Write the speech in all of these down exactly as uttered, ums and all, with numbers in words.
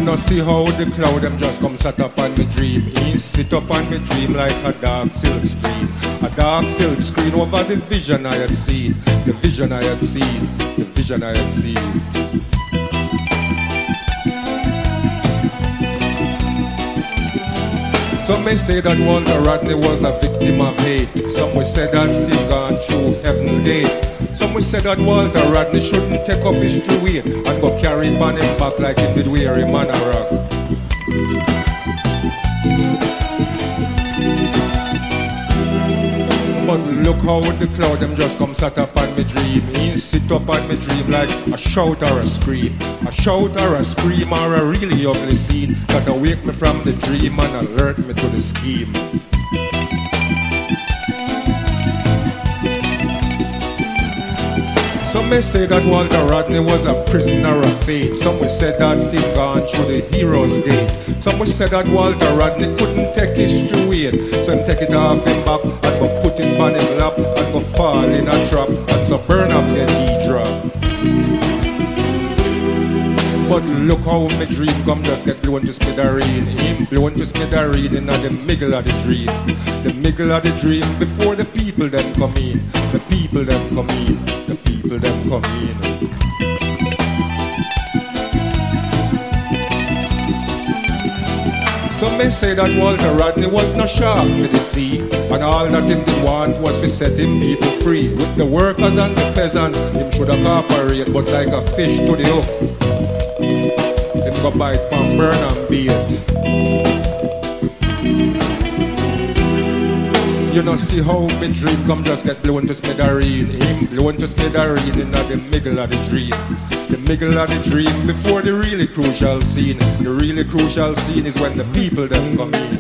know see how the cloud them just come sat up on me dream. He sit up on me dream like a dark silk screen. A dark silk screen over the vision I had seen. The vision I had seen. The vision I had seen. Some may say that Walter Rodney was a victim of hate. Some will say that he gone through heaven's gate. Some will say that Walter Rodney shouldn't take up his true weight and go carry him on him back like he did wear him on a rock. But look how the cloud them just come sat up on me dream. He sit up on me dream like a shout or a scream. A shout or a scream or a really ugly scene that awake me from the dream and alert me to the scheme. Some may say that Walter Rodney was a prisoner of fate. Some will say that he gone through the hero's gate. Some will say that Walter Rodney couldn't take his true weight, so him take it off him back and go put it on him lap and go fall in a trap and so burn up the knee drop. But look how my dream come just get blown to smithereen. Him blown to smithereen in the middle of the dream. The middle of the dream before the people them come in. The people them come in. The people them come in. Some may say that Walter Rodney was no shark for the sea, and all that him did want was for setting people free. With the workers and the peasants, him should have cooperate, but like a fish to the hook, him go bite from burn and bait. You know see how me dream come just get blown to smithereen. Him blown to smithereen in the middle of the dream. The middle of the dream before the really crucial scene. The really crucial scene is when the people them come in.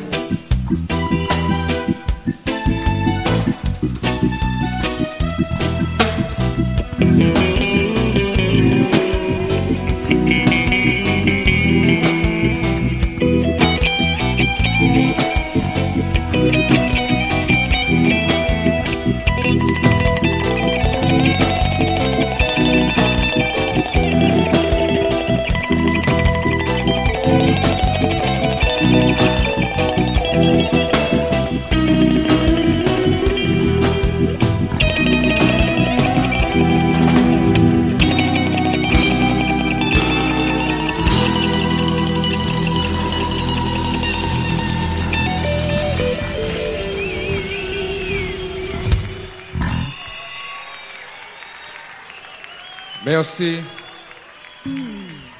Merci.